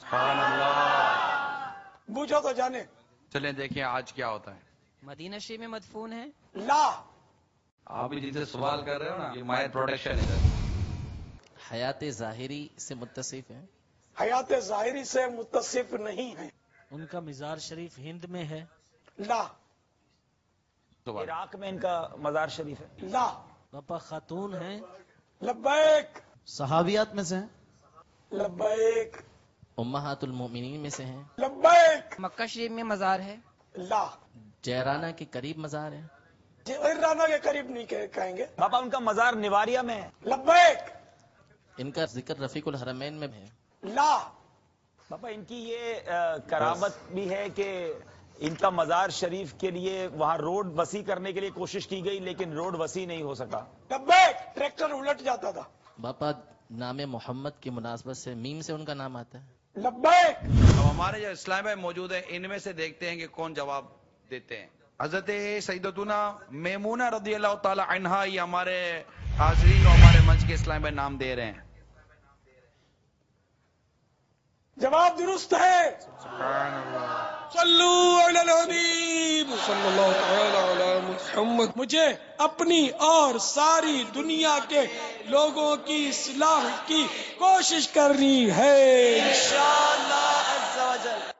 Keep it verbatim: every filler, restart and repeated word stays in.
سبحان اللہ. بوجھو تو جانے. چلیں دیکھیں آج کیا ہوتا ہے. مدینہ شریف میں مدفون ہے. لا. آپ جن سے سوال کر رہے ہو نا یہ مائر پروٹیکشن ہے. حیات ظاہری سے متصف ہے. حیات ظاہری سے متصف نہیں ہے. ان کا مزار شریف ہند میں ہے. لا. عراق میں ان کا مزار شریف ہے. لا. باپا خاتون ہیں. لبیک. صحابیات میں سے ہیں. لبیک. امہات المؤمنین میں سے ہیں. لبیک. مکہ شریف میں مزار ہے. لا. جیرانہ کے قریب مزار ہے. جیرانہ کے قریب نہیں کہیں گے. باپا ان کا مزار نواریہ میں ہے. لبیک. ان کا ذکر رفیق الحرمین میں ہے. لا. باپا ان کی یہ کرامت بھی ہے کہ ان کا مزار شریف کے لیے وہاں روڈ وسیع کرنے کے لیے کوشش کی گئی لیکن روڈ وسیع نہیں ہو سکا. لبیک. ٹریکٹر الٹ جاتا تھا. باپا نام محمد کی مناسبت سے میم سے ان کا نام آتا ہے. لبیک. اب ہمارے جو اسلام میں موجود ہیں ان میں سے دیکھتے ہیں کہ کون جواب دیتے ہیں. حضرت سیدتنا میمونہ رضی اللہ تعالی عنہا یہ ہمارے حاضرین اور ہمارے منچ کے اسلام میں نام دے رہے ہیں. جواب درست ہے. سبحان اللہ. صلو علی الحبیب صلی اللہ تعالی علی محمد. مجھے اپنی اور ساری دنیا کے لوگوں کی اصلاح کی کوشش کرنی ہے.